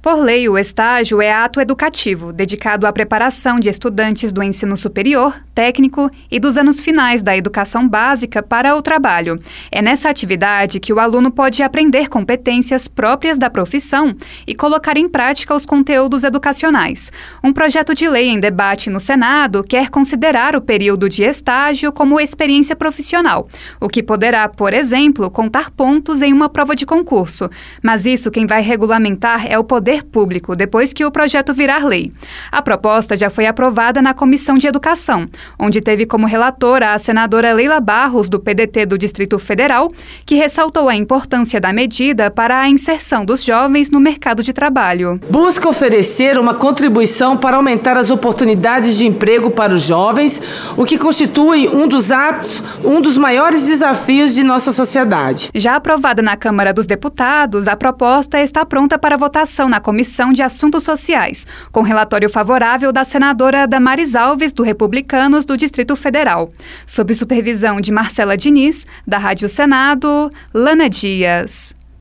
Por lei, o estágio é ato educativo, dedicado à preparação de estudantes do ensino superior, técnico e dos anos finais da educação básica para o trabalho. É nessa atividade que o aluno pode aprender competências próprias da profissão e colocar em prática os conteúdos educacionais. Um projeto de lei em debate no Senado quer considerar o período de estágio como experiência profissional, o que poderá, por exemplo, contar pontos em uma prova de concurso. Mas isso quem vai regulamentar é o poder público, depois que o projeto virar lei. A proposta já foi aprovada na Comissão de Educação, onde teve como relatora a senadora Leila Barros, do PDT do Distrito Federal, que ressaltou a importância da medida para a inserção dos jovens no mercado de trabalho. Busca oferecer uma contribuição para aumentar as oportunidades de emprego para os jovens, o que constitui um dos maiores desafios de nossa sociedade. Já aprovada na Câmara dos Deputados, a proposta está pronta para votação na Comissão de Assuntos Sociais, com relatório favorável da senadora Damares Alves, do Republicanos do Distrito Federal. Sob supervisão de Marcela Diniz, da Rádio Senado, Lana Dias.